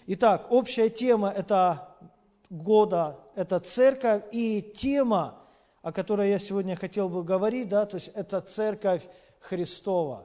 Итак, общая тема года – это церковь, и тема, о которой я сегодня хотел бы говорить, да, то есть это церковь Христова.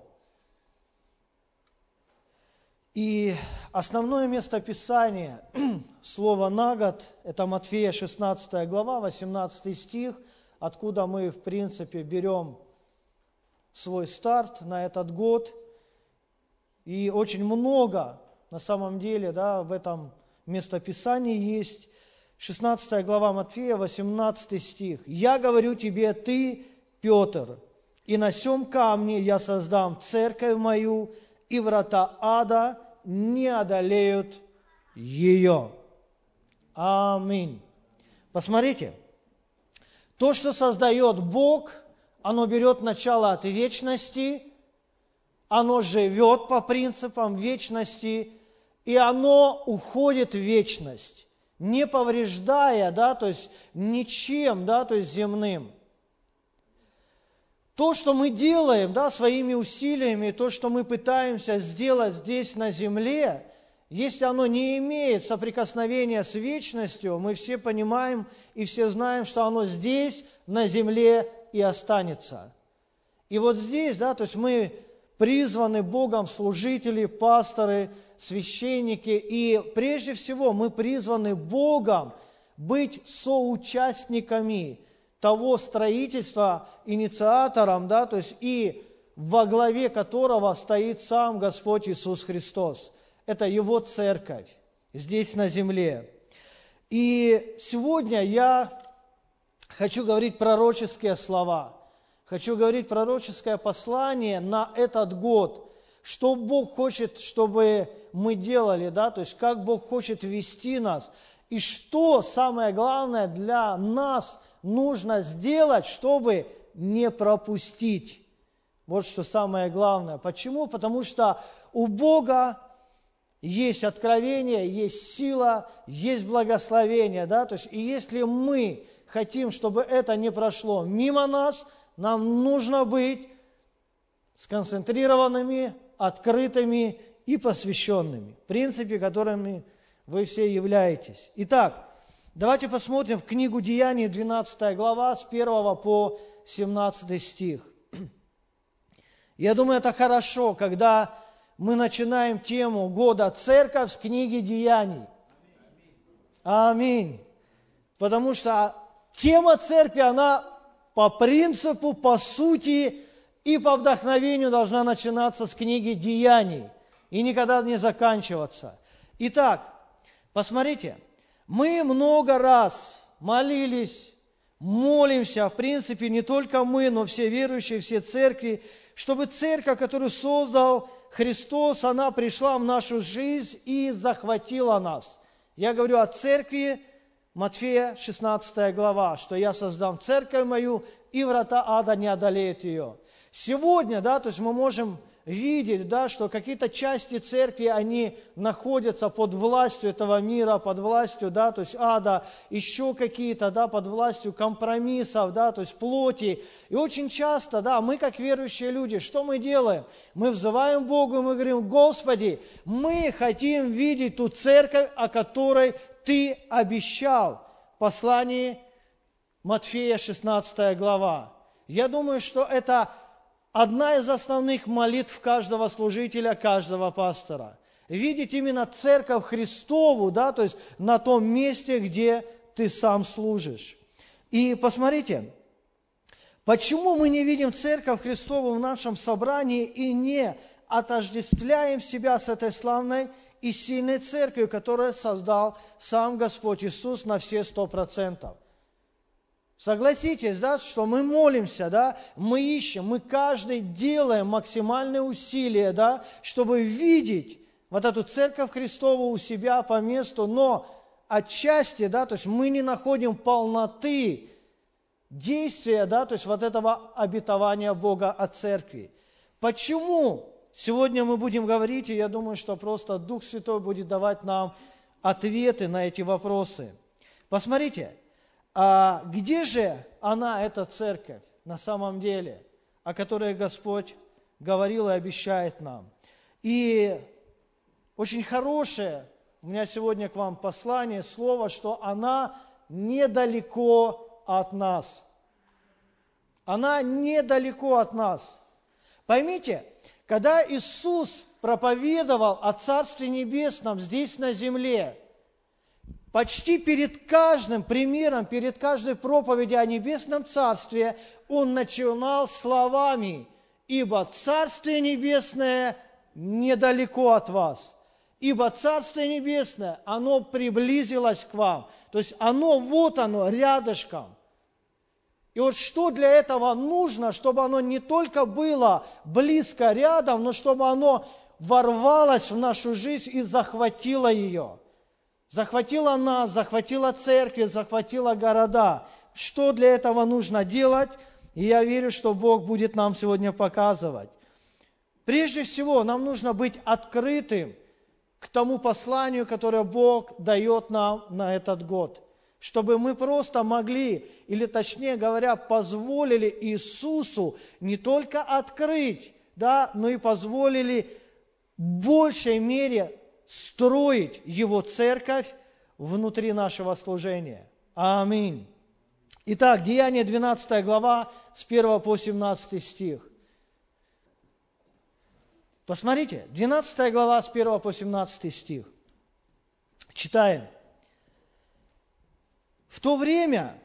И основное место Писания, слово «на год» – это Матфея 16 глава, 18 стих, откуда мы, в принципе, берем свой старт на этот год. И очень много, на самом деле, да, в этом местописании есть. 16 глава Матфея, 18 стих. «Я говорю тебе, ты, Петр, и на сем камне я создам церковь мою, и врата ада не одолеют ее». Аминь. Посмотрите, то, что создает Бог, оно берет начало от вечности, оно живет по принципам вечности, и оно уходит в вечность, не повреждая, да, то есть ничем, да, то есть земным. То, что мы делаем, да, своими усилиями, то, что мы пытаемся сделать здесь на земле, если оно не имеет соприкосновения с вечностью, мы все понимаем и все знаем, что оно здесь, на земле и останется. И вот здесь, да, то есть мы призваны Богом служители, пасторы, священники, и прежде всего мы призваны Богом быть соучастниками того строительства, инициатором, да, то есть и во главе которого стоит сам Господь Иисус Христос. Это Его церковь здесь на земле. И сегодня я хочу говорить пророческие слова, хочу говорить пророческое послание на этот год, что Бог хочет, чтобы мы делали, да, то есть как Бог хочет вести нас, и что самое главное для нас нужно сделать, чтобы не пропустить. Вот что самое главное. Почему? Потому что у Бога есть откровение, есть сила, есть благословение, да, то есть и если мы хотим, чтобы это не прошло мимо нас, нам нужно быть сконцентрированными, открытыми и посвященными, в принципе, которыми вы все являетесь. Итак, давайте посмотрим в книгу Деяний, 12 глава, с 1 по 17 стих. Я думаю, это хорошо, когда мы начинаем тему года «Церковь» с книги Деяний. Аминь. Потому что тема церкви, она по принципу, по сути и по вдохновению должна начинаться с книги Деяний и никогда не заканчиваться. Итак, посмотрите, мы много раз молились, молимся, в принципе, не только мы, но все верующие, все церкви, чтобы церковь, которую создал Христос, она пришла в нашу жизнь и захватила нас. Я говорю о церкви, Матфея 16 глава, что я создам церковь мою, и врата ада не одолеют ее. Сегодня, да, то есть мы можем видеть, да, что какие-то части церкви, они находятся под властью этого мира, под властью, да, то есть ада, еще какие-то, да, под властью компромиссов, да, то есть плоти. И очень часто, да, мы как верующие люди, что мы делаем? Мы взываем Богу, мы говорим: Господи, мы хотим видеть ту церковь, о которой Ты обещал. В послании Матфея 16 глава. Я думаю, что это одна из основных молитв каждого служителя, каждого пастора. Видеть именно церковь Христову, да, то есть на том месте, где ты сам служишь. И посмотрите, почему мы не видим церковь Христову в нашем собрании и не отождествляем себя с этой славной и сильной церковью, которую создал сам Господь Иисус на все 100%. Согласитесь, да, что мы молимся, да, мы ищем, мы каждый делаем максимальные усилия, да, чтобы видеть вот эту церковь Христову у себя по месту, но отчасти, да, то есть мы не находим полноты действия, да, то есть вот этого обетования Бога о церкви. Почему? Сегодня мы будем говорить, и я думаю, что просто Дух Святой будет давать нам ответы на эти вопросы. Посмотрите. А где же она, эта церковь, на самом деле, о которой Господь говорил и обещает нам? И очень хорошее у меня сегодня к вам послание, слово, что она недалеко от нас. Она недалеко от нас. Поймите, когда Иисус проповедовал о Царстве Небесном здесь на земле, почти перед каждым примером, перед каждой проповедью о Небесном Царстве Он начинал словами: «Ибо Царствие Небесное недалеко от вас». Ибо Царствие Небесное, оно приблизилось к вам. То есть оно, вот оно, рядышком. И вот что для этого нужно, чтобы оно не только было близко рядом, но чтобы оно ворвалось в нашу жизнь и захватило ее. Захватило нас, захватило церкви, захватило города. Что для этого нужно делать? И я верю, что Бог будет нам сегодня показывать. Прежде всего, нам нужно быть открытым к тому посланию, которое Бог дает нам на этот год. Чтобы мы просто могли, или точнее говоря, позволили Иисусу не только открыть, да, но и позволили в большей мере строить Его церковь внутри нашего служения. Аминь. Итак, Деяния 12 глава, с 1 по 17 стих. Посмотрите, 12 глава, с 1 по 17 стих. Читаем. В то время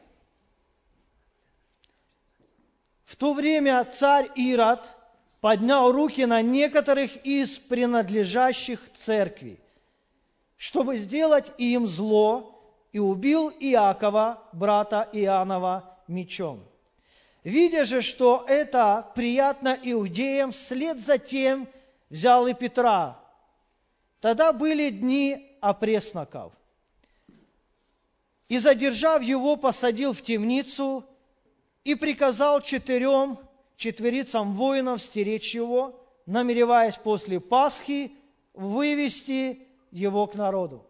царь Ирод поднял руки на некоторых из принадлежащих церкви, чтобы сделать им зло, и убил Иакова, брата Иоаннова, мечом. Видя же, что это приятно иудеям, вслед за тем взял и Петра. Тогда были дни опресноков. И, задержав его, посадил в темницу и приказал четверицам воинов стеречь его, намереваясь после Пасхи вывести его к народу.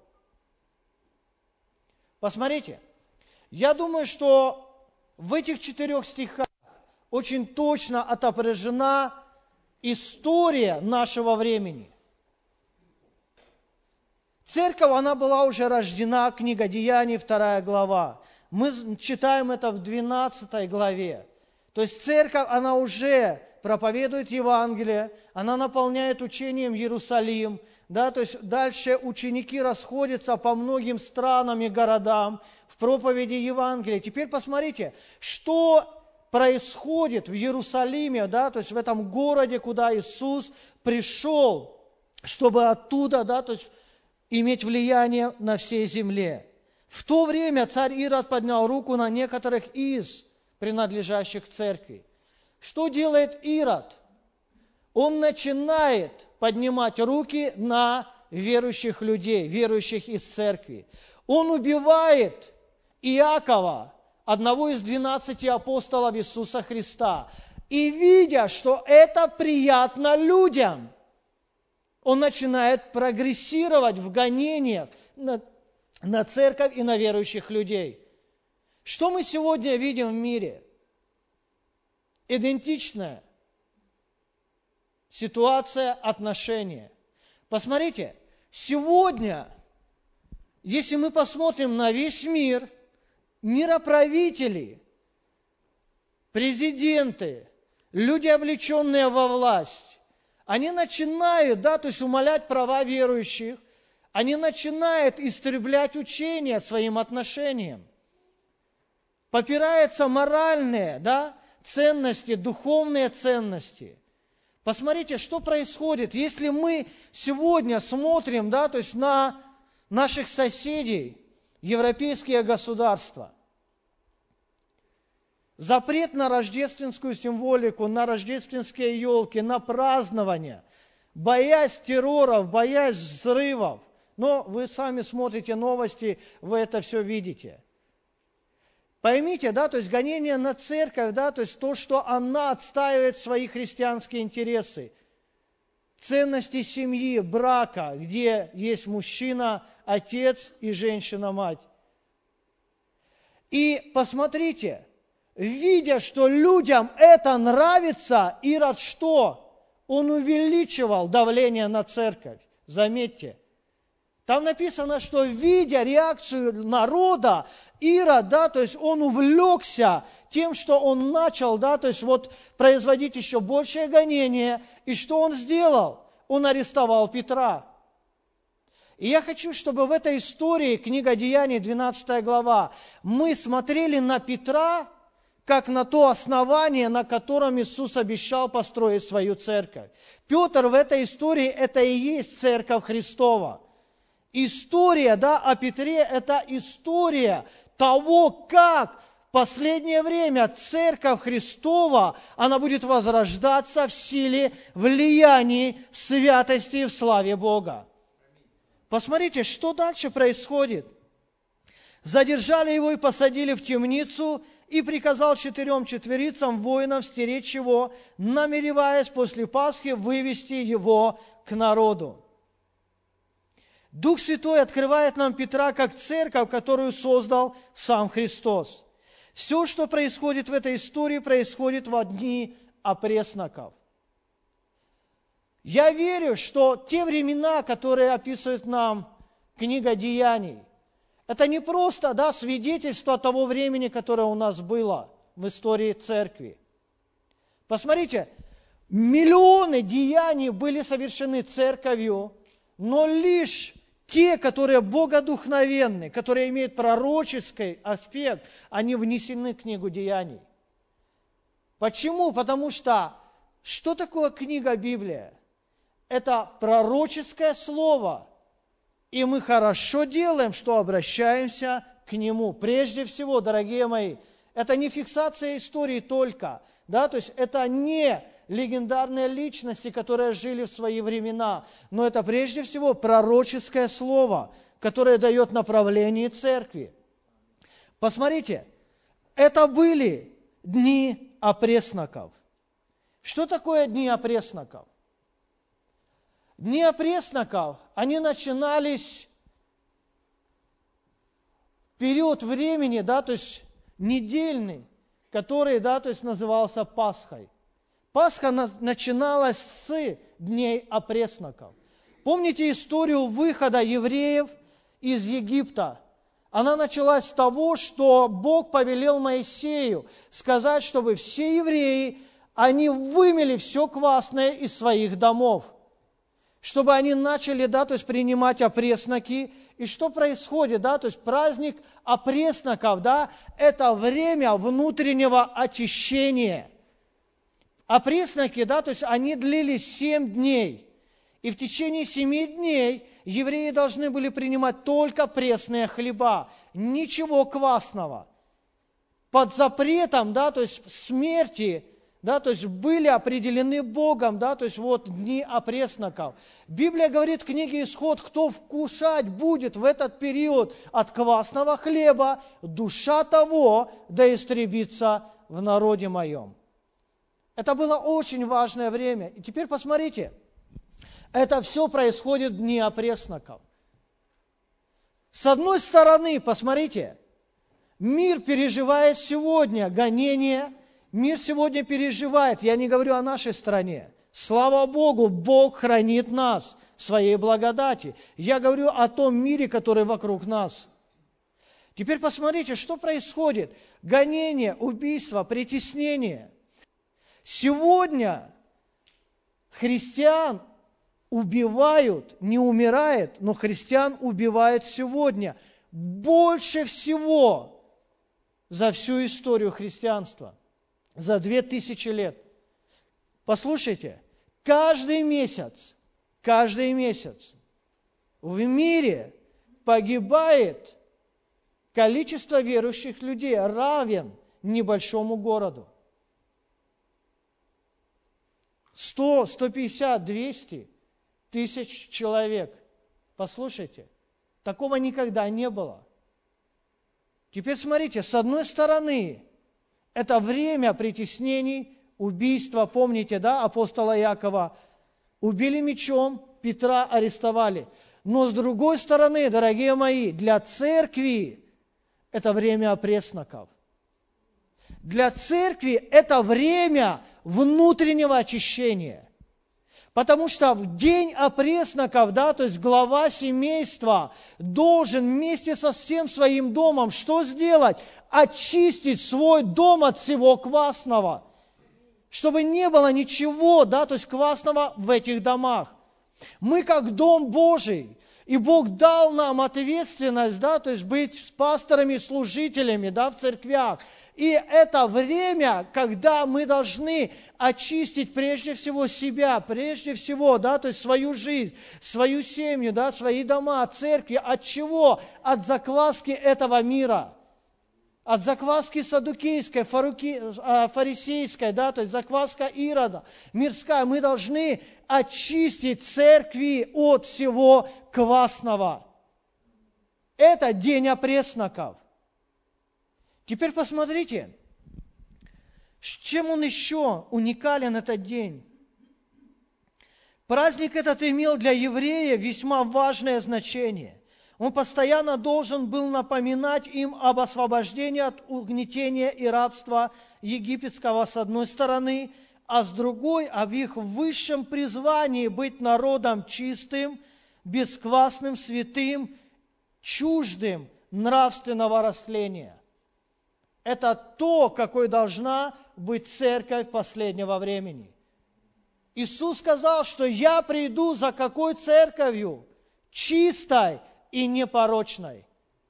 Посмотрите, я думаю, что в этих 4 стихах очень точно отображена история нашего времени. Церковь, она была уже рождена, книга Деяний, 2 глава. Мы читаем это в 12 главе. То есть церковь, она уже проповедует Евангелие, она наполняет учением Иерусалим, да, то есть дальше ученики расходятся по многим странам и городам в проповеди Евангелия. Теперь посмотрите, что происходит в Иерусалиме, да, то есть в этом городе, куда Иисус пришел, чтобы оттуда, да, то есть иметь влияние на всей земле. В то время царь Ирод поднял руку на некоторых из принадлежащих церкви. Что делает Ирод? Он начинает поднимать руки на верующих людей, верующих из церкви. Он убивает Иакова, одного из 12 апостолов Иисуса Христа. И видя, что это приятно людям, он начинает прогрессировать в гонениях на церковь и на верующих людей. Что мы сегодня видим в мире? Идентичная ситуация, отношения. Посмотрите, сегодня, если мы посмотрим на весь мир, мироправители, президенты, люди, облеченные во власть, они начинают, да, то есть умалять права верующих, они начинают истреблять учения своим отношениям. Попираются моральные, да, ценности, духовные ценности. Посмотрите, что происходит, если мы сегодня смотрим, да, то есть на наших соседей, европейские государства. Запрет на рождественскую символику, на рождественские елки, на празднования, боясь терроров, боясь взрывов. Но вы сами смотрите новости, вы это все видите. Поймите, да, то есть гонение на церковь, да, то есть то, что она отстаивает свои христианские интересы, ценности семьи, брака, где есть мужчина, отец и женщина-мать. И посмотрите, видя, что людям это нравится, Ирод что? Он увеличивал давление на церковь. Заметьте. Там написано, что видя реакцию народа, Ирод, то есть он увлекся тем, что он начал, то есть производить еще большее гонение. И что он сделал? Он арестовал Петра. И я хочу, чтобы в этой истории, книга Деяний, 12 глава, мы смотрели на Петра, как на то основание, на котором Иисус обещал построить свою церковь. Петр в этой истории – это и есть церковь Христова. История, о Петре – это история того, как в последнее время церковь Христова, она будет возрождаться в силе, влиянии, святости и в славе Бога. Посмотрите, что дальше происходит. Задержали его и посадили в темницу, и приказал 4 четверицам воинам стеречь его, намереваясь после Пасхи вывести его к народу. Дух Святой открывает нам Петра как церковь, которую создал сам Христос. Все, что происходит в этой истории, происходит во дни опресноков. Я верю, что те времена, которые описывает нам книга Деяний, это не просто свидетельство того времени, которое у нас было в истории церкви. Посмотрите, миллионы деяний были совершены церковью, но лишь те, которые богодухновенны, которые имеют пророческий аспект, они внесены в книгу Деяний. Почему? Потому что такое книга Библия? Это пророческое слово, и мы хорошо делаем, что обращаемся к нему. Прежде всего, дорогие мои, это не фиксация истории только, то есть это не легендарные личности, которые жили в свои времена, но это прежде всего пророческое слово, которое дает направление церкви. Посмотрите, это были дни опресноков. Что такое дни опресноков? Дни опресноков, они начинались в период времени, то есть недельный, который, то есть назывался Пасхой. Пасха начиналась с дней опресноков. Помните историю выхода евреев из Египта? Она началась с того, что Бог повелел Моисею сказать, чтобы все евреи, они вымели все квасное из своих домов, чтобы они начали, то есть принимать опресноки. И что происходит, то есть праздник опресноков, это время внутреннего очищения. Опресноки, то есть они длились 7 дней. И в течение 7 дней евреи должны были принимать только пресные хлеба, ничего квасного. Под запретом, то есть смерти, то есть были определены Богом, то есть дни опресноков. Библия говорит в книге Исход, кто вкушать будет в этот период от квасного хлеба, душа того да истребится в народе моем. Это было очень важное время. И теперь посмотрите, это все происходит в дни опресноков. С одной стороны, посмотрите, мир переживает сегодня гонение, мир сегодня переживает, я не говорю о нашей стране. Слава Богу, Бог хранит нас в своей благодати. Я говорю о том мире, который вокруг нас. Теперь посмотрите, что происходит. Гонение, убийство, притеснение. Сегодня христиан убивают, не умирает, но христиан убивают сегодня больше всего за всю историю христианства, за 2000 лет. Послушайте, каждый месяц в мире погибает количество верующих людей, равен небольшому городу. 100, 150, 200 тысяч человек. Послушайте, такого никогда не было. Теперь смотрите, с одной стороны, это время притеснений, убийства. Помните, апостола Якова? Убили мечом, Петра арестовали. Но с другой стороны, дорогие мои, для церкви это время опресноков. Для церкви это время внутреннего очищения. Потому что в день опресноков, да, то есть глава семейства должен вместе со всем своим домом что сделать? Очистить свой дом от всего квасного. Чтобы не было ничего, да, то есть квасного в этих домах. Мы как Дом Божий, и Бог дал нам ответственность, да, то есть быть пасторами, служителями, да, в церквях. И это время, когда мы должны очистить прежде всего себя, прежде всего, да, то есть свою жизнь, свою семью, да, свои дома, церкви. От чего? От закваски этого мира. От закваски саддукейской, фарисейской, да, то есть закваска Ирода, мирская. Мы должны очистить церкви от всего квасного. Это день опресноков. Теперь посмотрите, с чем он еще уникален, этот день. Праздник этот имел для еврея весьма важное значение. Он постоянно должен был напоминать им об освобождении от угнетения и рабства египетского с одной стороны, а с другой об их высшем призвании быть народом чистым, бесквасным, святым, чуждым нравственного растления. Это то, какой должна быть церковь последнего времени. Иисус сказал, что «Я приду за какой церковью? Чистой и непорочной».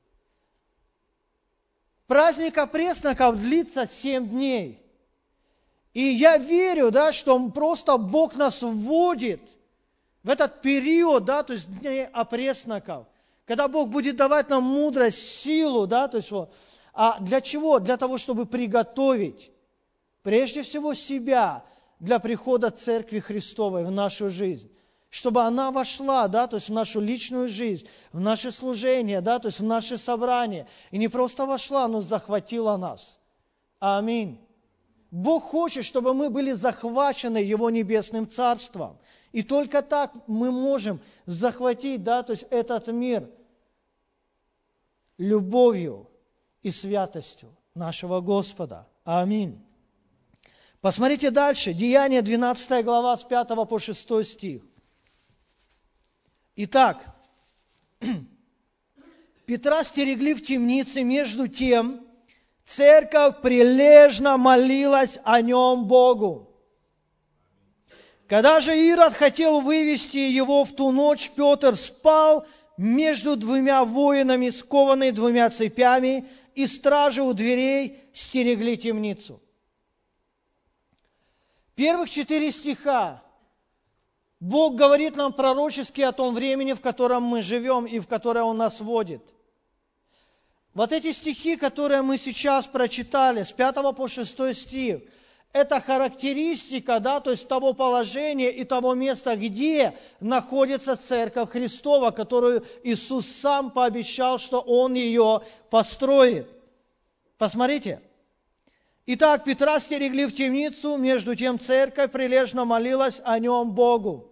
Праздник опресноков длится 7 дней. И я верю, да, что просто Бог нас вводит в этот период, да, то есть дней опресноков, когда Бог будет давать нам мудрость, силу, да, то есть вот. А для чего? Для того, чтобы приготовить прежде всего себя для прихода Церкви Христовой в нашу жизнь. Чтобы она вошла, да, то есть в нашу личную жизнь, в наше служение, да, то есть в наше собрание. И не просто вошла, но захватила нас. Аминь. Бог хочет, чтобы мы были захвачены Его небесным Царством. И только так мы можем захватить, да, то есть этот мир любовью и святостью нашего Господа. Аминь. Посмотрите дальше. Деяния, 12 глава, с 5 по 6 стих. Итак, Петра стерегли в темнице, между тем церковь прилежно молилась о нем Богу. Когда же Ирод хотел вывести его в ту ночь, Петр спал между двумя воинами, скованный 2 цепями, и стражи у дверей стерегли темницу. Первых 4 стиха Бог говорит нам пророчески о том времени, в котором мы живем и в которое Он нас вводит. Вот эти стихи, которые мы сейчас прочитали, с 5 по 6 стих, это характеристика, да, то есть того положения и того места, где находится Церковь Христова, которую Иисус сам пообещал, что Он ее построит. Посмотрите. Итак, Петра стерегли в темницу, между тем церковь прилежно молилась о нем Богу.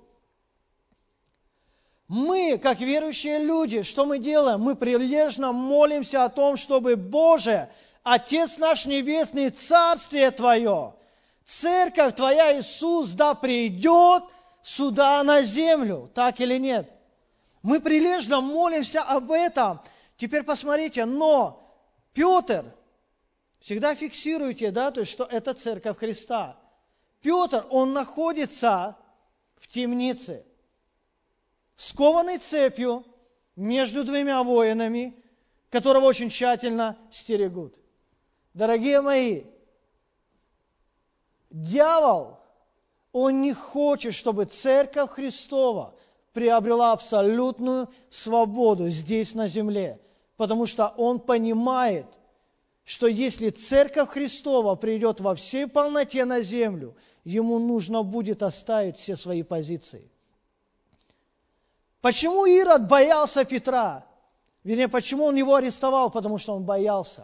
Мы, как верующие люди, что мы делаем? Мы прилежно молимся о том, чтобы Боже, Отец наш Небесный, Царствие Твое, Церковь Твоя, Иисус, да придет сюда на землю. Так или нет? Мы прилежно молимся об этом. Теперь посмотрите, но Петр, всегда фиксируйте, да, то есть, что это Церковь Христа. Петр, он находится в темнице, скованный цепью между 2 воинами, которого очень тщательно стерегут. Дорогие мои, дьявол, он не хочет, чтобы Церковь Христова приобрела абсолютную свободу здесь на земле, потому что он понимает, что если Церковь Христова придет во всей полноте на землю, ему нужно будет оставить все свои позиции. Почему Ирод боялся Петра? Вернее, почему он его арестовал? Потому что он боялся.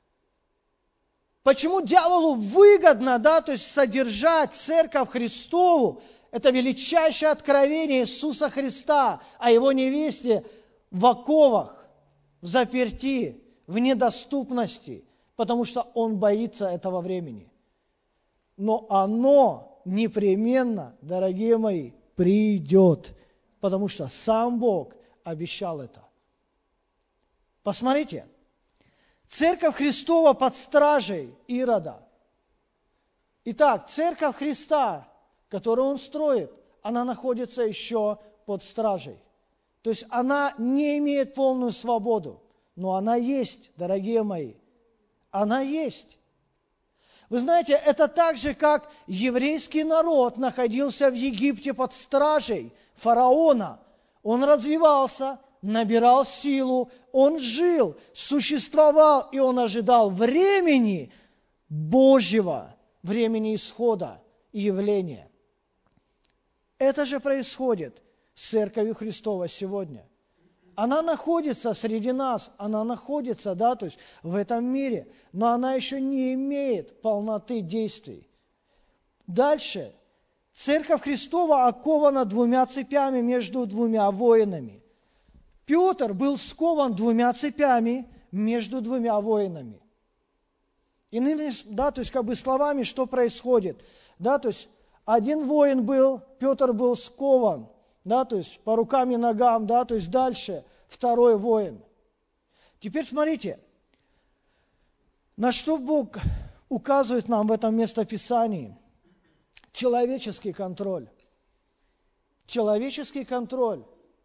Почему дьяволу выгодно, да, то есть содержать Церковь Христову? Это величайшее откровение Иисуса Христа о Его невесте в оковах, в заперти, в недоступности, потому что он боится этого времени. Но оно непременно, дорогие мои, придет, потому что сам Бог обещал это. Посмотрите, Церковь Христова под стражей Ирода. Итак, Церковь Христа, которую Он строит, она находится еще под стражей. То есть она не имеет полную свободу, но она есть, дорогие мои. Она есть. Вы знаете, это так же, как еврейский народ находился в Египте под стражей фараона. Он развивался, набирал силу, он жил, существовал, и он ожидал времени Божьего, времени исхода и явления. Это же происходит с Церковью Христова сегодня. Она находится среди нас, она находится, да, то есть в этом мире, но она еще не имеет полноты действий. Дальше. Церковь Христова окована двумя цепями между двумя воинами. Петр был скован двумя цепями между двумя воинами. Иными, да, то есть как бы словами, что происходит? Да, то есть один воин был, Петр был скован, да, то есть по рукам и ногам, да, то есть дальше второй воин. Теперь смотрите, на что Бог указывает нам в этом местописании. Человеческий контроль. Человеческий контроль.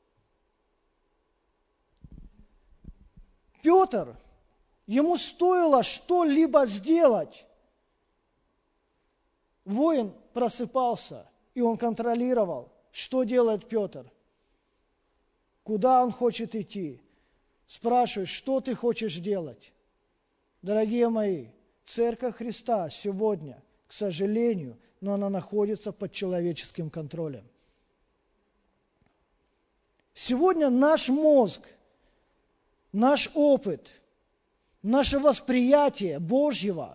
Петр, ему стоило что-либо сделать. Воин просыпался, и он контролировал, что делает Петр, куда он хочет идти. Спрашивает, что ты хочешь делать? Дорогие мои, Церковь Христа сегодня, к сожалению, но она находится под человеческим контролем. Сегодня наш мозг, наш опыт, наше восприятие Божьего,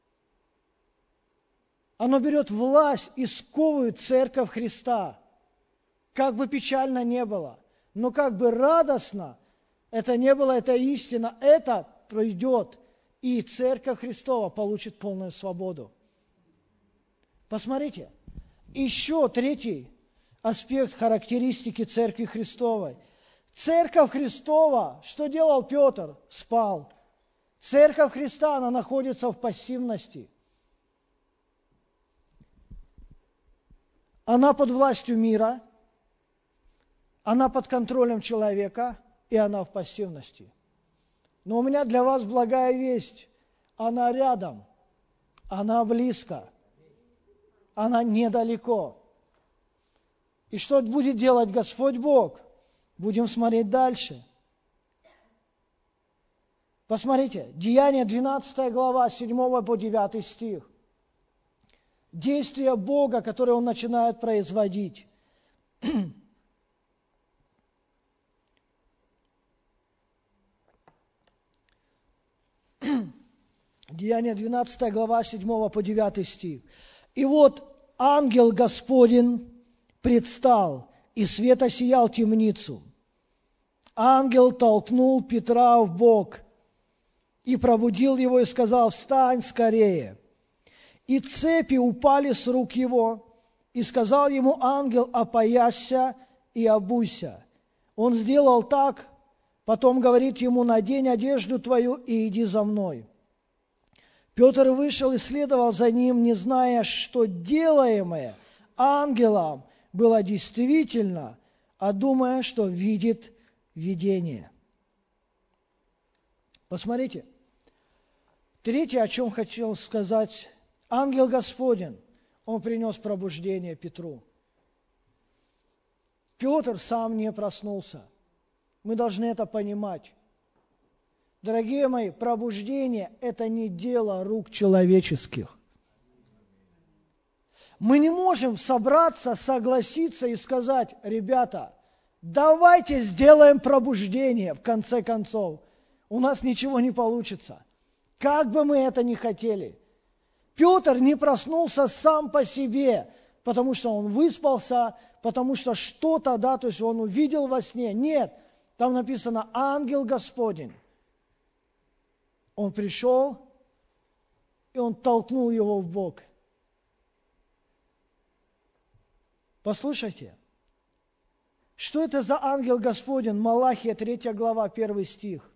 оно берет власть и сковывает Церковь Христа. Как бы печально не было, но как бы радостно это не было, это истина, это пройдет, и Церковь Христова получит полную свободу. Посмотрите, еще третий аспект характеристики Церкви Христовой. Церковь Христова, что делал Петр? Спал. Церковь Христа, она находится в пассивности. Она под властью мира, она под контролем человека, и она в пассивности. Но у меня для вас благая весть. Она рядом, она близко, она недалеко. И что будет делать Господь Бог? Будем смотреть дальше. Посмотрите, Деяния 12 глава, 7 по 9 стих. Действия Бога, которые Он начинает производить. Деяния 12 глава, 7 по 9 стих. «И вот ангел Господень предстал, и свет осиял темницу. Ангел толкнул Петра в бок и пробудил его и сказал: встань скорее. И цепи упали с рук его, и сказал ему ангел: опоясься и обуйся. Он сделал так, потом говорит ему: надень одежду твою и иди за мной. Петр вышел и следовал за ним, не зная, что делаемое ангелом было действительно, а думая, что видит видение». Посмотрите, третье, о чем хотел сказать, ангел Господень, он принес пробуждение Петру. Петр сам не проснулся. Мы должны это понимать. Дорогие мои, пробуждение – это не дело рук человеческих. Мы не можем собраться, согласиться и сказать: ребята, давайте сделаем пробуждение, в конце концов. У нас ничего не получится. Как бы мы это ни хотели. Петр не проснулся сам по себе, потому что он выспался, потому что что-то, да, то есть он увидел во сне. Нет, там написано «ангел Господень». Он пришел, и он толкнул его в бок. Послушайте, Что это за ангел Господень? Малахия, 3 глава, 1 стих.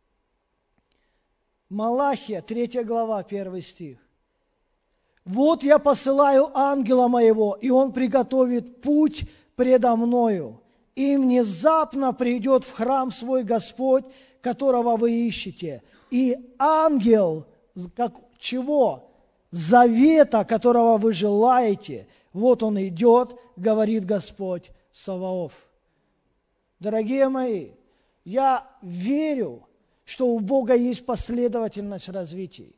Малахия, 3 глава, 1 стих. «Вот я посылаю ангела моего, и он приготовит путь предо мною, и внезапно придет в храм свой Господь, которого вы ищете. И ангел, как чего? Завета, которого вы желаете, вот он идет, говорит Господь Саваоф». Дорогие мои, я верю, что у Бога есть последовательность развития.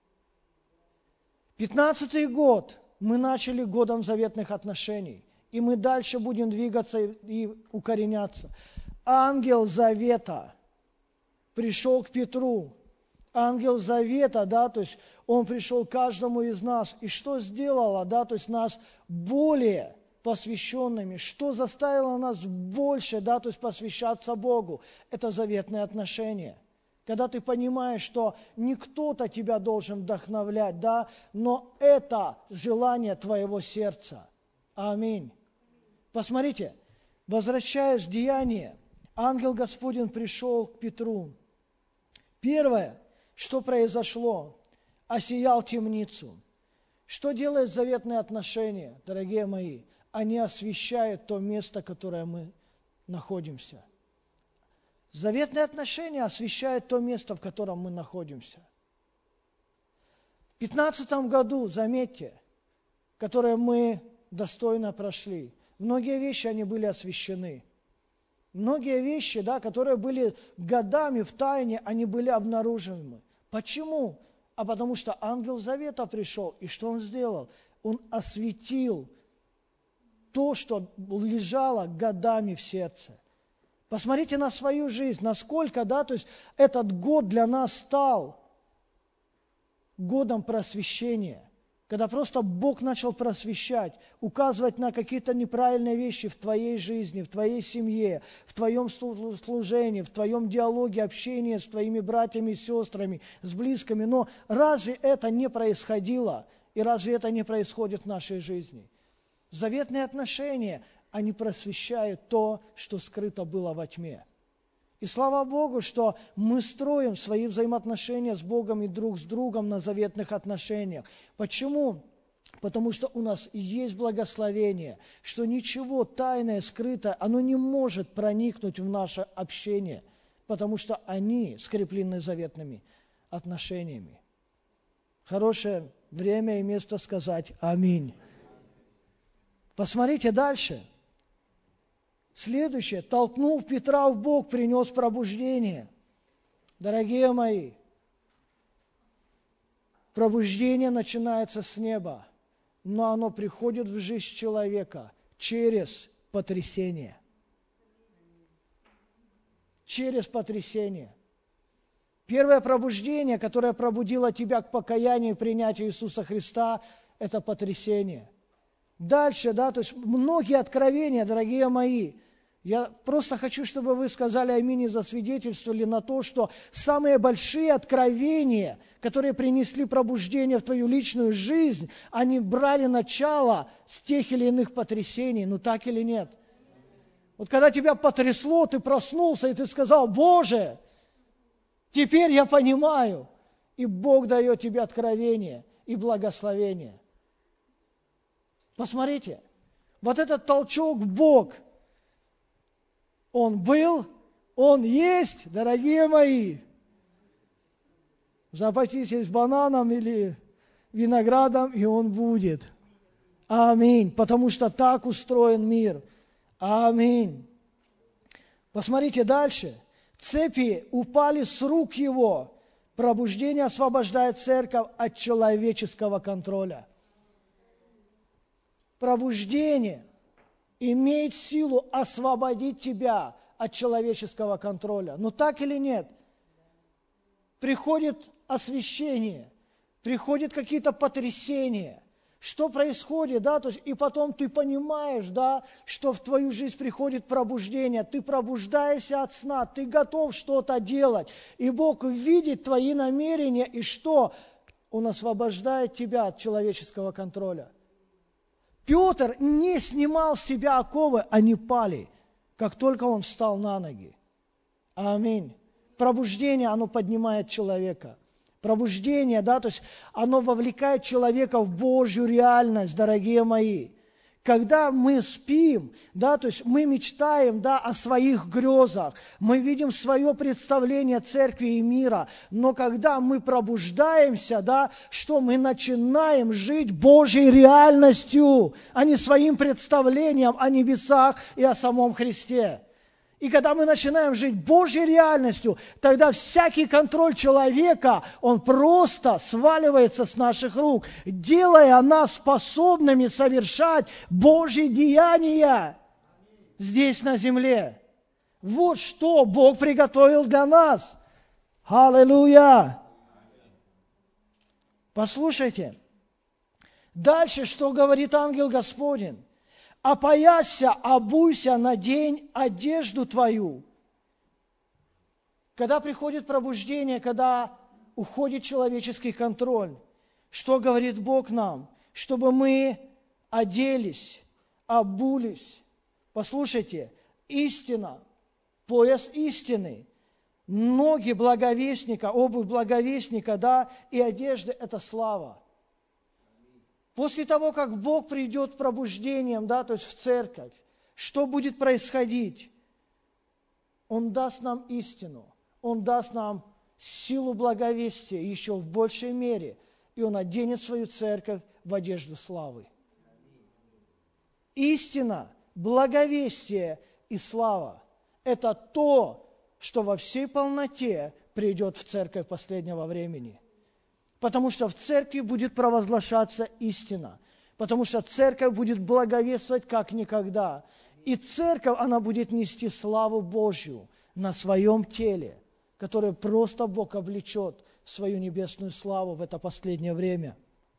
15-й год мы начали годом заветных отношений, и мы дальше будем двигаться и укореняться. Ангел завета пришел к Петру. Ангел завета, да, то есть он пришел к каждому из нас. И что сделало, да, то есть нас более посвященными, что заставило нас больше, да, то есть посвящаться Богу. Это заветные отношения. Когда ты понимаешь, что не кто-то тебя должен вдохновлять, да, но это желание твоего сердца. Аминь. Посмотрите, возвращаясь в Деяние, ангел Господень пришел к Петру. Первое, что произошло, осиял темницу. Что делают заветные отношения, дорогие мои? Они освещают то место, в которое мы находимся. Заветные отношения освещают то место, в котором мы находимся. В 2015 году, заметьте, которое мы достойно прошли, многие вещи, они были освящены. Многие вещи, да, которые были годами в тайне, они были обнаружены. Почему? А потому что ангел завета пришел, и что он сделал? Он осветил то, что лежало годами в сердце. Посмотрите на свою жизнь, насколько, да, то есть этот год для нас стал годом просвещения, когда просто Бог начал просвещать, указывать на какие-то неправильные вещи в твоей жизни, в твоей семье, в твоем служении, в твоем диалоге, общении с твоими братьями и сестрами, с близкими. Но разве это не происходило, и разве это не происходит в нашей жизни? Заветные отношения, они просвещают то, что скрыто было во тьме. И слава Богу, что мы строим свои взаимоотношения с Богом и друг с другом на заветных отношениях. Почему? Потому что у нас есть благословение, что ничего тайное, скрытое, оно не может проникнуть в наше общение, потому что они скреплены заветными отношениями. Хорошее время и место сказать «Аминь». Посмотрите дальше. Следующее. Толкнув Петра в бок, принес пробуждение. Дорогие мои, пробуждение начинается с неба, но оно приходит в жизнь человека через потрясение. Через потрясение. Первое пробуждение, которое пробудило тебя к покаянию и принятию Иисуса Христа, это потрясение. Дальше, да, то есть многие откровения, дорогие мои, я просто хочу, чтобы вы сказали аминь и засвидетельствовали на то, что самые большие откровения, которые принесли пробуждение в твою личную жизнь, они брали начало с тех или иных потрясений, ну так или нет? Вот когда тебя потрясло, ты проснулся и ты сказал: Боже, теперь я понимаю, и Бог дает тебе откровение и благословение. Посмотрите, вот этот толчок в бок, он был, он есть, дорогие мои. Запаситесь бананом или виноградом, и он будет. Аминь. Потому что так устроен мир. Аминь. Посмотрите дальше. Цепи упали с рук его. Пробуждение освобождает церковь от человеческого контроля. Пробуждение имеет силу освободить тебя от человеческого контроля. Но так или нет? Приходит освящение, приходят какие-то потрясения. Что происходит, да? То есть, и потом ты понимаешь, да, что в твою жизнь приходит пробуждение. Ты пробуждаешься от сна, ты готов что-то делать. И Бог видит твои намерения, и что? Он освобождает тебя от человеческого контроля. Петр не снимал с себя оковы, они пали. как только он встал на ноги. Аминь. Пробуждение, оно поднимает человека. Пробуждение, да, то есть оно вовлекает человека в Божью реальность, дорогие мои. Когда мы спим, да, то есть мы мечтаем, да, о своих грезах, мы видим свое представление церкви и мира, но когда мы пробуждаемся, да, что мы начинаем жить Божьей реальностью, а не своим представлением о небесах и о самом Христе. И когда мы начинаем жить Божьей реальностью, тогда всякий контроль человека, он просто сваливается с наших рук, делая нас способными совершать Божьи деяния здесь на земле. Вот что Бог приготовил для нас. Аллилуйя! Послушайте, дальше что говорит ангел Господень? «Опоясься, обуйся, надень одежду твою». Когда приходит пробуждение, когда уходит человеческий контроль, что говорит Бог нам? Чтобы мы оделись, обулись. Послушайте, истина, пояс истины, ноги благовестника, обувь благовестника, да, и одежда – это слава. После того, как Бог придет пробуждением, да, то есть в церковь, что будет происходить? Он даст нам истину, Он даст нам силу благовестия еще в большей мере, и Он оденет свою церковь в одежду славы. Истина, благовестие и слава – это то, что во всей полноте придет в церковь последнего времени. Потому что в церкви будет провозглашаться истина. Потому что церковь будет благовествовать как никогда. И церковь, она будет нести славу Божью на своем теле, которое просто Бог облечет в свою небесную славу в это последнее время.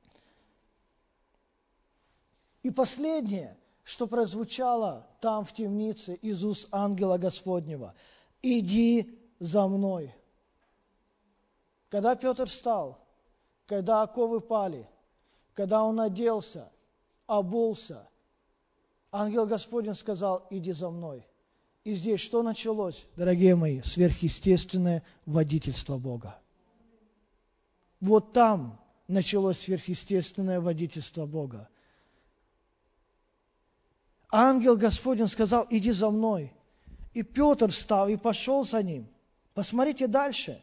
И последнее, что прозвучало там в темнице из уст ангела Господнего: «Иди за мной». Когда Петр встал, когда оковы пали, когда он оделся, обулся, ангел Господень сказал: «Иди за мной». И здесь что началось, дорогие мои? Сверхъестественное водительство Бога. Вот там началось сверхъестественное водительство Бога. Ангел Господень сказал: «Иди за мной». И Петр встал и пошел за ним. Посмотрите дальше.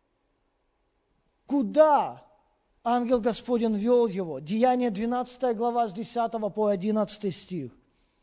Куда ангел Господень вел его? Деяние 12 глава с 10 по 11 стих.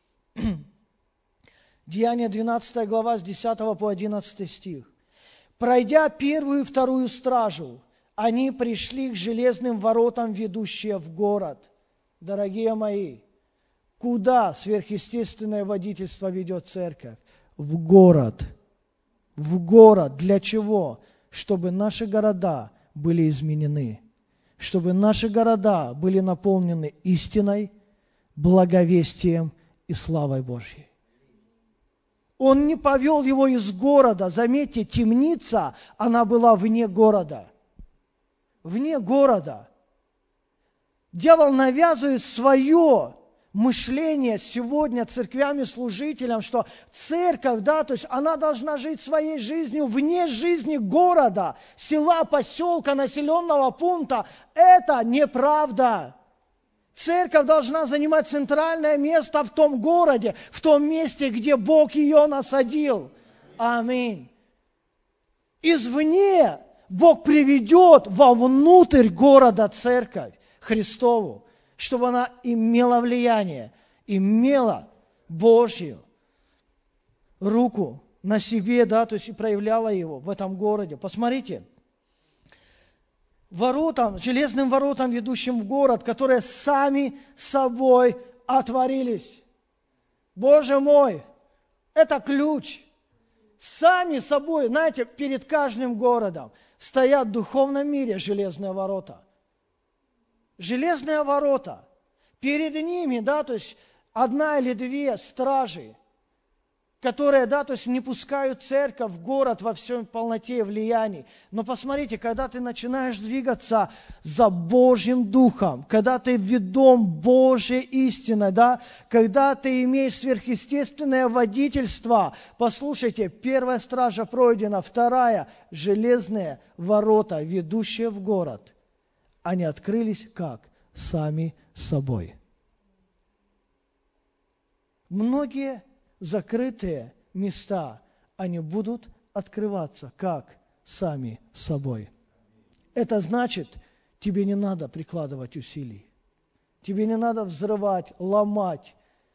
Деяние 12 глава с 10 по 11 стих. «Пройдя первую и вторую стражу, они пришли к железным воротам, ведущие в город». Дорогие мои, куда сверхъестественное водительство ведет церковь? В город. В город. Для чего? Чтобы наши города были изменены. Чтобы наши города были наполнены истиной, благовестием и славой Божьей. Он не повел его из города. Заметьте, темница, она была вне города. Вне города. Дьявол навязывает свое мышление сегодня церквям и служителям, что церковь, да, то есть она должна жить своей жизнью вне жизни города, села, поселка, населенного пункта. Это неправда. Церковь должна занимать центральное место в том городе, в том месте, где Бог ее насадил. Аминь. Извне Бог приведет вовнутрь города церковь Христову, чтобы она имела влияние, имела Божью руку на себе, да, то есть и проявляла его в этом городе. Посмотрите, воротам, железным воротам, ведущим в город, которые сами собой отворились. Боже мой, это ключ. Сами собой, знаете, перед каждым городом стоят в духовном мире железные ворота. Железные ворота. Перед ними, да, то есть одна или две стражи. которые, да, то есть не пускают церковь в город во всей полноте влияний. Но посмотрите, когда ты начинаешь двигаться за Божьим Духом, когда ты ведом Божьей истиной, да, когда ты имеешь сверхъестественное водительство, послушайте, первая стража пройдена, вторая, железные ворота, ведущие в город, они открылись как? Сами собой. Многие закрытые места, они будут открываться как? Сами собой. Это значит, тебе не надо прикладывать усилий. Тебе не надо взрывать, ломать.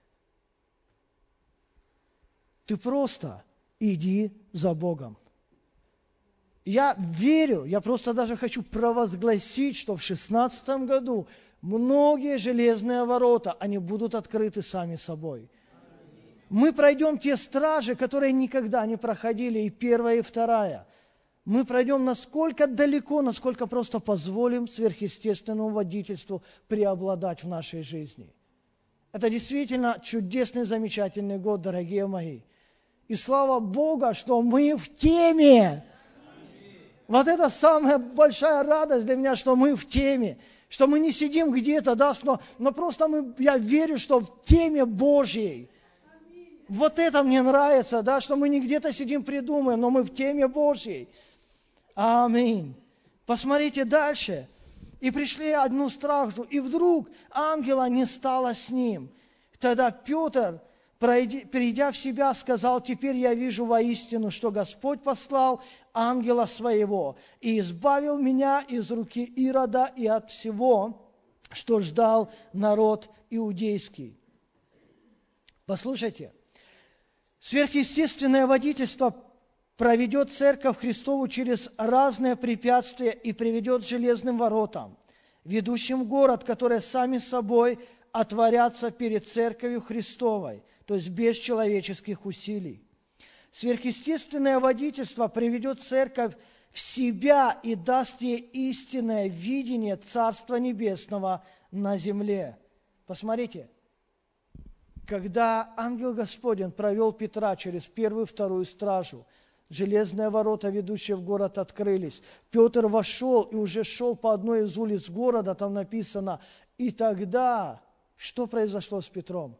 Ты просто иди за Богом. Я верю, я просто даже хочу провозгласить, что в 2016 году многие железные ворота, они будут открыты сами собой. Мы пройдем те стражи, которые никогда не проходили, и первая, и вторая. Мы пройдем насколько далеко, насколько просто позволим сверхъестественному водительству преобладать в нашей жизни. Это действительно чудесный, замечательный год, дорогие мои. И слава Богу, что мы в теме. Вот это самая большая радость для меня, что мы в теме. Что мы не сидим где-то, да, но просто я верю, что в теме Божьей. Вот это мне нравится, да, что мы не где-то сидим, придумаем, но мы в теме Божьей. Аминь. Посмотрите дальше. И пришли одну стражу, и вдруг ангела не стало с ним. Тогда Петр, придя в себя, сказал: «Теперь я вижу воистину, что Господь послал ангела своего и избавил меня из руки Ирода и от всего, что ждал народ иудейский». Послушайте. Сверхъестественное водительство проведет Церковь Христову через разные препятствия и приведет к железным воротам, ведущим в город, которые сами собой отворятся перед Церковью Христовой, то есть без человеческих усилий. Сверхъестественное водительство приведет Церковь в себя и даст ей истинное видение Царства Небесного на земле. Посмотрите. Когда ангел Господень провел Петра через первую и вторую стражу, железные ворота, ведущие в город, открылись. Петр вошел и уже шел по одной из улиц города, там написано, и тогда, что произошло с Петром?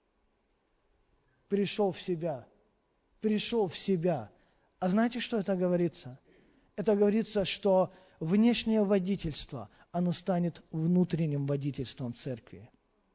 Пришел в себя. Пришел в себя. А знаете, что это говорится? Это говорится, что внешнее водительство, оно станет внутренним водительством церкви.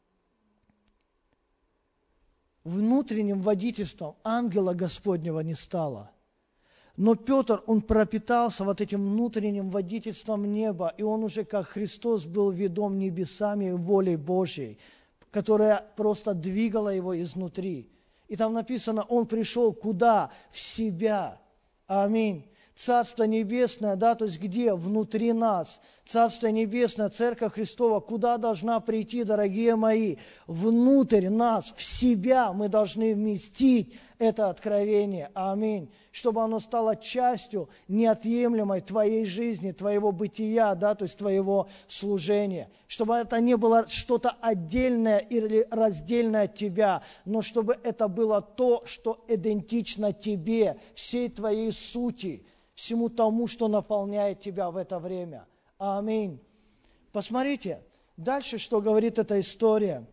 Внутренним водительством ангела Господнего не стало. Но Петр, он пропитался вот этим внутренним водительством неба, и он уже как Христос был ведом небесами и волей Божьей, которая просто двигала его изнутри. И там написано, он пришел куда? В себя. Аминь. Царство Небесное, да, то есть где? Внутри нас. Царство Небесное, Церковь Христова, куда должна прийти, дорогие мои? Внутрь нас, в себя мы должны вместить это откровение. Аминь. Чтобы оно стало частью неотъемлемой твоей жизни, твоего бытия, да, то есть твоего служения. Чтобы это не было что-то отдельное или раздельное от тебя, но чтобы это было то, что идентично тебе, всей твоей сути, всему тому, что наполняет тебя в это время. Аминь. Посмотрите, дальше, что говорит эта история.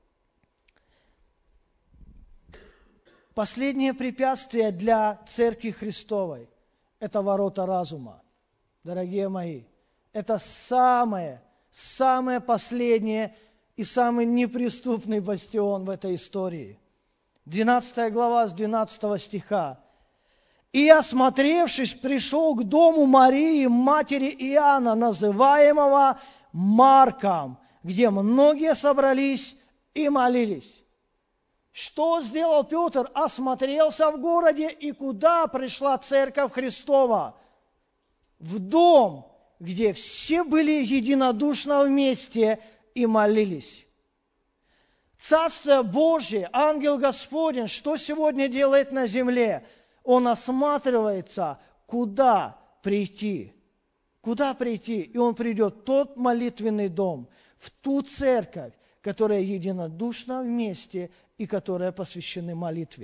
Последнее препятствие для Церкви Христовой – это ворота разума. Дорогие мои, это самое последнее и самый неприступный бастион в этой истории. 12 глава с 12 стиха. «И, осмотревшись, пришел к дому Марии, матери Иоанна, называемого Марком, где многие собрались и молились». Что сделал Петр? Осмотрелся в городе, и куда пришла Церковь Христова? В дом, где все были единодушно вместе и молились. Царство Божие, ангел Господень, что сегодня делает на земле? Он осматривается, куда прийти. Куда прийти? И он придет в тот молитвенный дом, в ту церковь, которая единодушна вместе и которая посвящена молитве.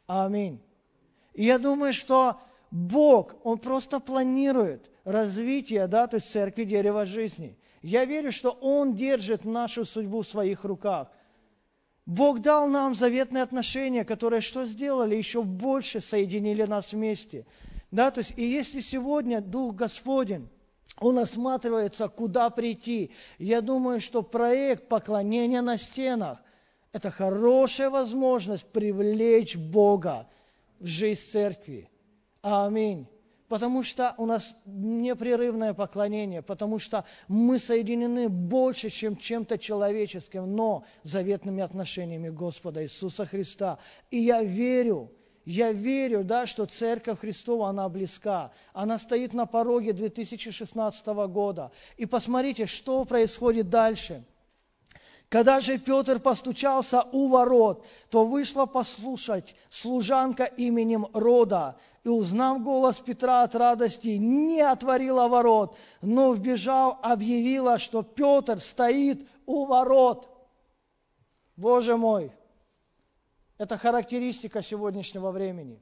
Аминь. И я думаю, что Бог, Он просто планирует развитие, да, то есть церкви дерева жизни. Я верю, что Он держит нашу судьбу в своих руках. Бог дал нам заветные отношения, которые что сделали? Еще больше соединили нас вместе. Да, то есть, и если сегодня Дух Господень, Он осматривается, куда прийти, я думаю, что проект поклонения на стенах – это хорошая возможность привлечь Бога в жизнь церкви. Аминь. Потому что у нас непрерывное поклонение, потому что мы соединены больше, чем чем-то человеческим, но заветными отношениями Господа Иисуса Христа. И я верю, да, что Церковь Христова, она близка. Она стоит на пороге 2016 года. И посмотрите, что происходит дальше. Когда же Петр постучался у ворот, то вышла послушать служанка именем Рода, и, узнав голос Петра от радости, не отворила ворот, но, вбежав, объявила, что Петр стоит у ворот. Боже мой! Это характеристика сегодняшнего времени.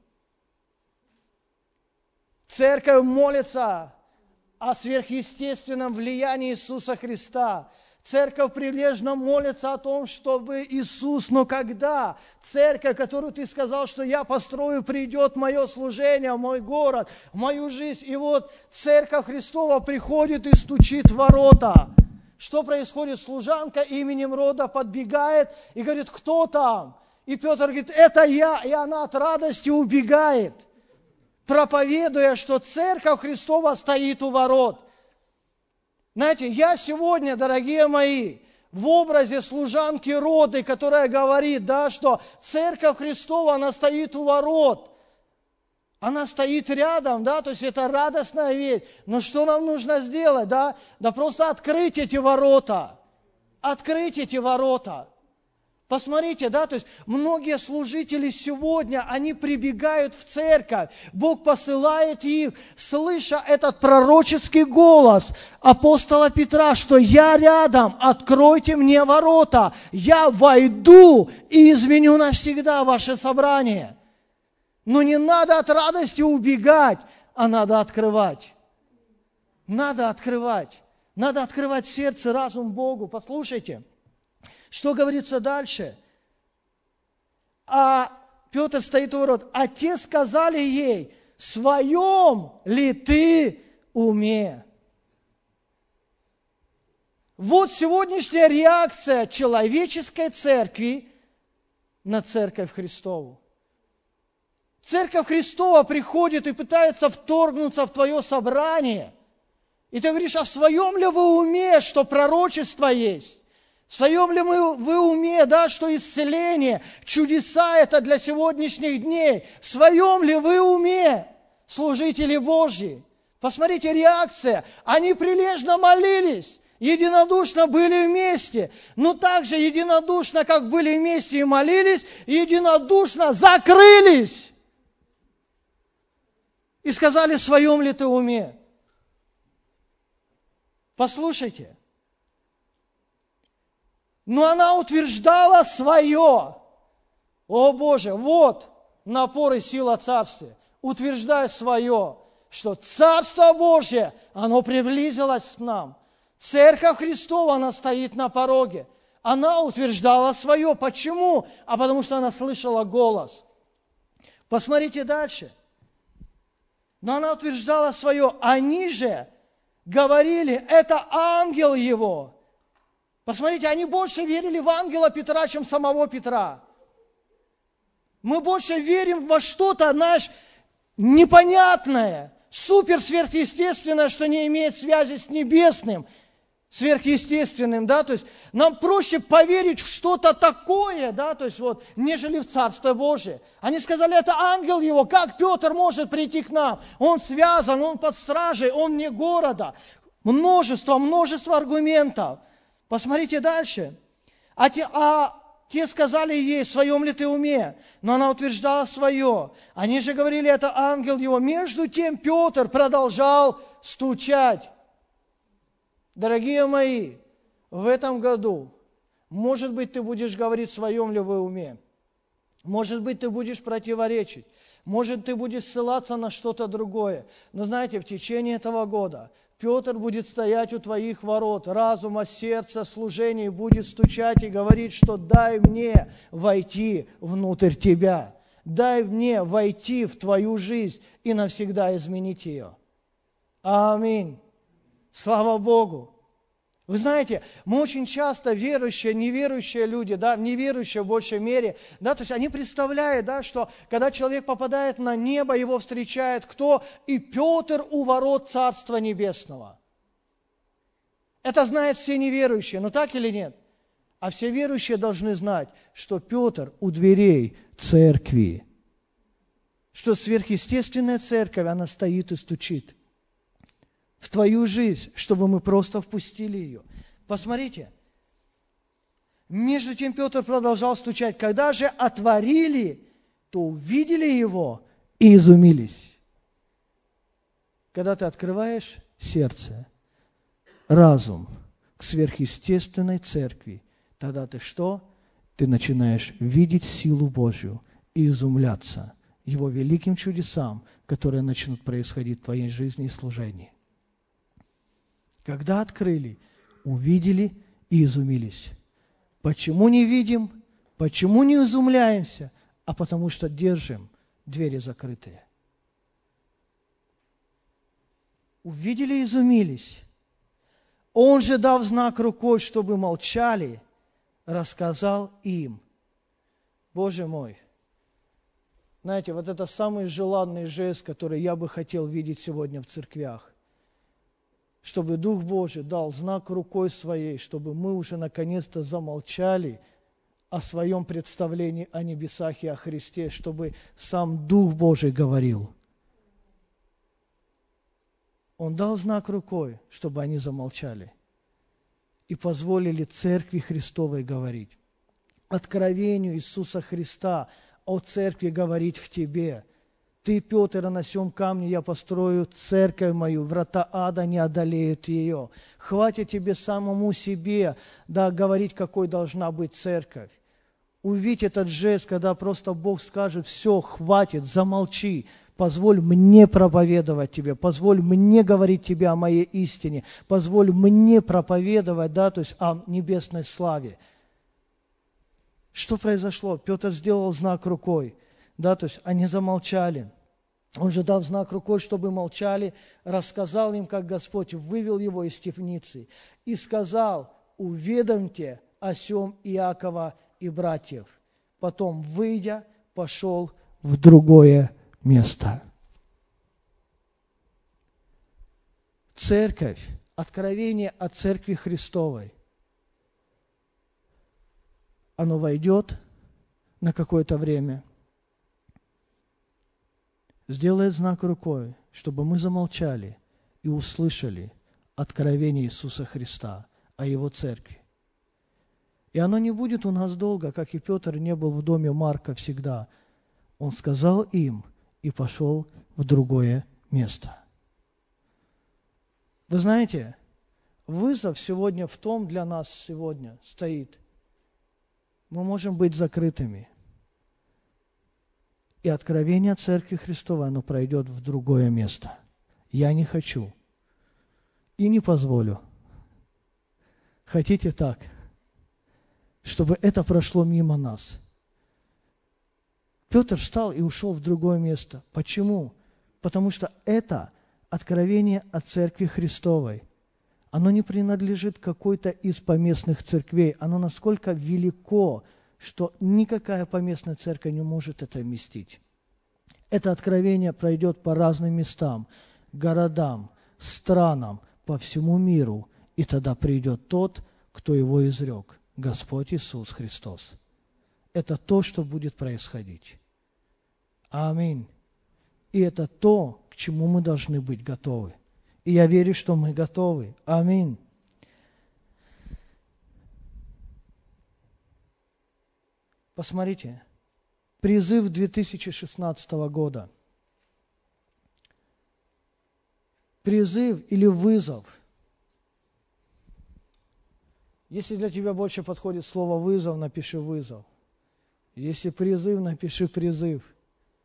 Церковь молится о сверхъестественном влиянии Иисуса Христа. Церковь прилежно молится о том, чтобы Иисус, но когда церковь, которую ты сказал, что я построю, придет мое служение, в мой город, в мою жизнь, и вот Церковь Христова приходит и стучит в ворота. Что происходит? Служанка именем Рода подбегает и говорит, кто там? И Петр говорит, это я, и она от радости убегает, проповедуя, что Церковь Христова стоит у ворот. Знаете, я сегодня, дорогие мои, в образе служанки Роды, которая говорит, да, что Церковь Христова, она стоит у ворот. Она стоит рядом, да, то есть это радостная весть. Но что нам нужно сделать, да? Да просто открыть эти ворота. Открыть эти ворота. Посмотрите, да, то есть многие служители сегодня, они прибегают в церковь, Бог посылает их, слыша этот пророческий голос апостола Петра, что я рядом, откройте мне ворота, я войду и изменю навсегда ваше собрание. Но не надо от радости убегать, а надо открывать. Надо открывать. Надо открывать сердце, разум Богу. Послушайте. Что говорится дальше? А Петр стоит у ворот. А те сказали ей, в своем ли ты уме? Вот сегодняшняя реакция человеческой церкви на Церковь Христову. Церковь Христова приходит и пытается вторгнуться в твое собрание. И ты говоришь, а в своем ли вы уме, что пророчество есть? В своем ли вы уме, да, что исцеление, чудеса это для сегодняшних дней? В своем ли вы уме, служители Божьи? Посмотрите, реакция. Они прилежно молились, единодушно были вместе. Но так же единодушно, как были вместе и молились, единодушно закрылись. И сказали, в своем ли ты уме? Послушайте. Но она утверждала свое. О Боже, вот напор и сила Царствия. Утверждай свое, что Царство Божье, оно приблизилось к нам. Церковь Христова, она стоит на пороге. Она утверждала свое. Почему? А потому что она слышала голос. Посмотрите дальше. Но она утверждала свое. Они же говорили, это ангел его. Посмотрите, они больше верили в ангела Петра, чем в самого Петра. Мы больше верим во что-то, знаешь, непонятное, сверхъестественное, что не имеет связи с небесным, сверхъестественным, да, то есть нам проще поверить в что-то такое, да, то есть вот, нежели в Царство Божие. Они сказали, это ангел его, как Петр может прийти к нам? Он связан, он под стражей, он вне города. Множество аргументов. Посмотрите дальше. А те сказали ей, в своем ли ты уме? Но она утверждала свое. Они же говорили, это ангел его. Между тем Петр продолжал стучать. Дорогие мои, в этом году, может быть, ты будешь говорить, в своем ли вы уме. Может быть, ты будешь противоречить. Может, ты будешь ссылаться на что-то другое. Но знаете, в течение этого года Петр будет стоять у твоих ворот, разума, сердца, служения, и будет стучать и говорить, что дай мне войти внутрь тебя. Дай мне войти в твою жизнь и навсегда изменить ее. Аминь. Слава Богу. Вы знаете, мы очень часто верующие, неверующие люди, да, неверующие в большей мере, да, то есть они представляют, да, что когда человек попадает на небо, его встречает кто? И Петр у ворот Царства Небесного. Это знают все неверующие, но так или нет? А все верующие должны знать, что Петр у дверей церкви, что сверхъестественная церковь, она стоит и стучит в твою жизнь, чтобы мы просто впустили ее. Посмотрите. Между тем Петр продолжал стучать. Когда же отворили, то увидели его и изумились. Когда ты открываешь сердце, разум к сверхъестественной церкви, тогда ты что? Ты начинаешь видеть силу Божью и изумляться Его великим чудесам, которые начнут происходить в твоей жизни и служении. Когда открыли, увидели и изумились. Почему не видим? Почему не изумляемся? А потому что держим двери закрытые. Увидели и изумились. Он же, дав знак рукой, чтобы молчали, рассказал им. Боже мой! Знаете, вот это самый желанный жест, который я бы хотел видеть сегодня в церквях. Чтобы Дух Божий дал знак рукой своей, чтобы мы уже наконец-то замолчали о своем представлении о небесах и о Христе, чтобы сам Дух Божий говорил. Он дал знак рукой, чтобы они замолчали и позволили Церкви Христовой говорить. Откровению Иисуса Христа о Церкви говорить в тебе. Ты, Петр, на сем камне я построю церковь мою, врата ада не одолеют ее. Хватит тебе самому себе, да, говорить, какой должна быть церковь. Увидь этот жест, когда просто Бог скажет, все, хватит, замолчи, позволь мне проповедовать тебе, позволь мне говорить тебе о моей истине, позволь мне проповедовать, да, то есть о небесной славе. Что произошло? Петр сделал знак рукой. Да, то есть они замолчали. Он же дал знак рукой, чтобы молчали, рассказал им, как Господь вывел его из темницы, и сказал: уведомьте о сем Иакова и братьев. Потом, выйдя, пошел в другое место. Церковь, откровение о Церкви Христовой, оно войдет на какое-то время, сделает знак рукой, чтобы мы замолчали и услышали откровение Иисуса Христа о Его Церкви. И оно не будет у нас долго, как и Петр не был в доме Марка всегда. Он сказал им и пошел в другое место. Вы знаете, вызов сегодня в том для нас сегодня стоит. Мы можем быть закрытыми. И откровение Церкви Христовой, оно пройдет в другое место. Я не хочу и не позволю. Хотите так, чтобы это прошло мимо нас? Петр встал и ушел в другое место. Почему? Потому что это откровение о Церкви Христовой. Оно не принадлежит какой-то из поместных церквей. Оно настолько велико, что никакая поместная церковь не может это вместить. Это откровение пройдет по разным местам, городам, странам, по всему миру, и тогда придет тот, кто его изрек, Господь Иисус Христос. Это то, что будет происходить. Аминь. И это то, к чему мы должны быть готовы. И я верю, что мы готовы. Аминь. Посмотрите, призыв 2016 года. Призыв или вызов. Если для тебя больше подходит слово «вызов», напиши «вызов». Если призыв, напиши призыв.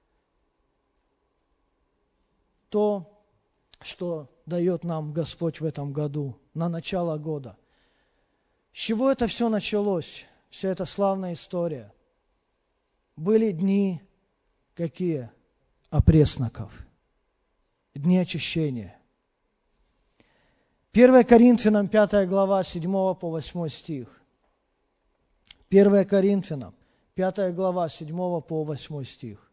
То, что дает нам Господь в этом году, на начало года. С чего это все началось? Вся эта славная история. Были дни какие? Опресноков. Дни очищения. 1 Коринфянам 5 глава 7 по 8 стих. 1 Коринфянам 5 глава 7 по 8 стих.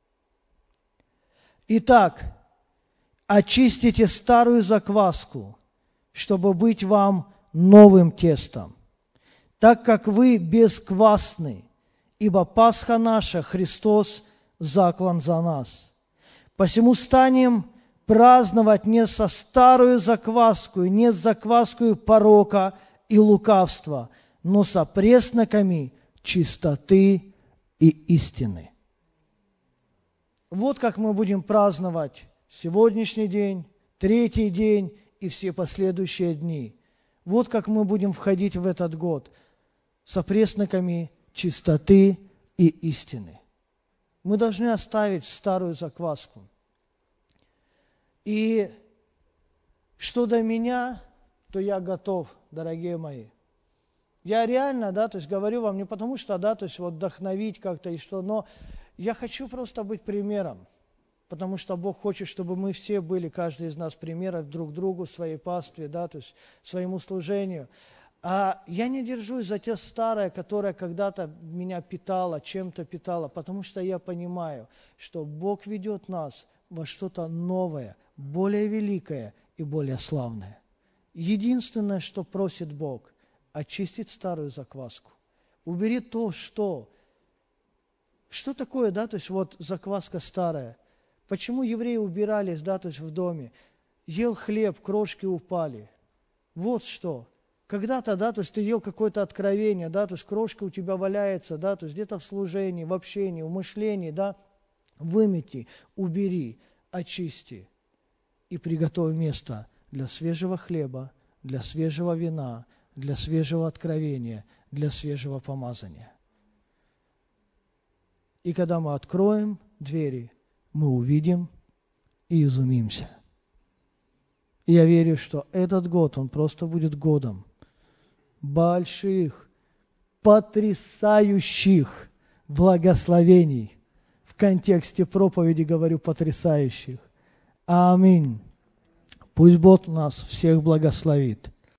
Итак, очистите старую закваску, чтобы быть вам новым тестом, так как вы бесквасны, ибо Пасха наша, Христос, заклан за нас. Посему станем праздновать не со старую закваску, не с закваскою порока и лукавства, но со пресноками чистоты и истины. Вот как мы будем праздновать сегодняшний день, третий день и все последующие дни. Вот как мы будем входить в этот год со пресноками чистоты и истины. Мы должны оставить старую закваску. И что до меня, то я готов, дорогие мои. Я реально, то есть говорю вам не потому, что, то есть вот вдохновить как-то и что, но я хочу просто быть примером, потому что Бог хочет, чтобы мы все были, каждый из нас, примером друг другу, своей пастве, то есть своему служению. А я не держусь за те старое, которое когда-то меня питало, чем-то питало, потому что я понимаю, что Бог ведет нас во что-то новое, более великое и более славное. Единственное, что просит Бог, очистить старую закваску. Убери то, что такое, то есть вот закваска старая. Почему евреи убирались, то есть в доме? Ел хлеб, крошки упали. Вот что. Когда-то, то есть ты ел какое-то откровение, то есть крошка у тебя валяется, то есть где-то в служении, в общении, в мышлении, вымети, убери, очисти и приготовь место для свежего хлеба, для свежего вина, для свежего откровения, для свежего помазания. И когда мы откроем двери, мы увидим и изумимся. И я верю, что этот год, он просто будет годом больших, потрясающих благословений. В контексте проповеди говорю потрясающих. Аминь. Пусть Бог нас всех благословит.